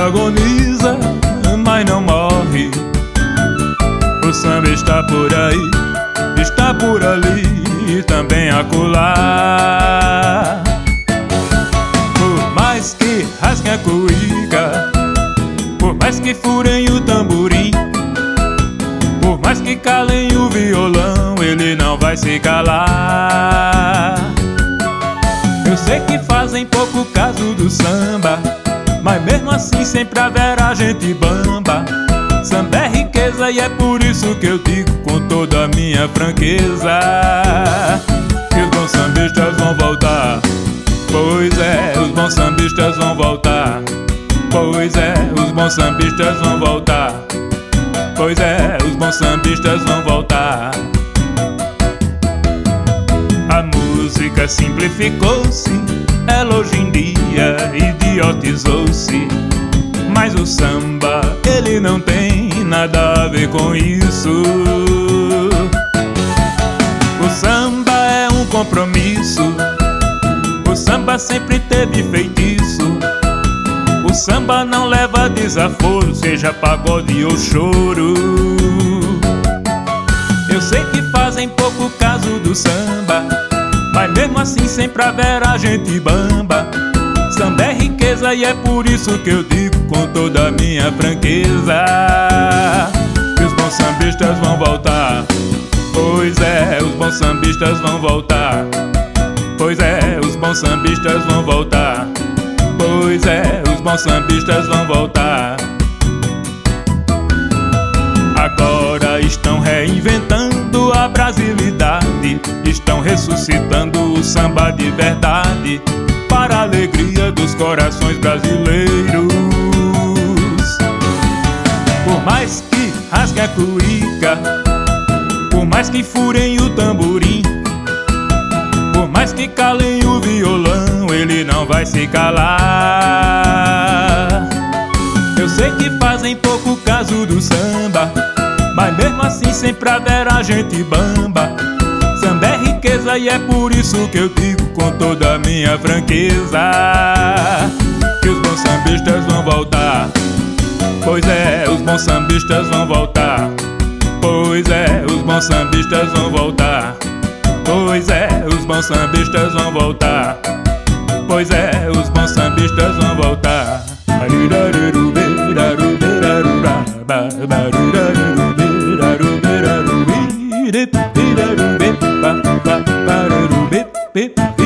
agoniza, mas não morre. O samba está por aí, está por ali, também acolá. Por mais que rasguem a cuíca, por mais que furem o tamborim, por mais que calem o violão, ele não vai se calar. Eu sei que fazem pouco caso do samba, mas mesmo assim sempre haverá gente bamba. Samba é riqueza e é por isso que eu digo com toda a minha franqueza que os bons sambistas vão voltar. Pois é, os bons sambistas vão voltar. Pois é, os bons sambistas vão voltar. Pois é, os bons sambistas vão voltar. A música simplificou-se, ela hoje em dia idiotizou-se. Mas o samba, ele não tem nada a ver com isso. O samba é um compromisso, o samba sempre teve feitiço. O samba não leva desaforo, seja pagode ou choro. Eu sei que fazem pouco caso do samba, mas mesmo assim sempre haverá gente bamba. Samba é riqueza e é por isso que eu digo com toda a minha franqueza que os bons sambistas vão voltar. Pois é, os bons sambistas vão voltar. Pois é, os bons sambistas vão voltar. Pois é, os bons sambistas vão voltar. Agora estão reinventando a brasilidade, estão ressuscitando o samba de verdade, para a alegria dos corações brasileiros. Por mais que rasguem a cuíca, por mais que furem o tamborim, por mais que calem o violão, ele não vai se calar. Eu sei que fazem pouco caso do samba, mas mesmo assim sempre haverá gente bamba. Samba é riqueza e é por isso que eu digo com toda a minha franqueza que os bons sambistas vão voltar. Pois é, os bons sambistas vão voltar. Pois é, os bons sambistas vão voltar. Pois é, os bons sambistas vão voltar. Pois é, os bons sambistas vão voltar. Beep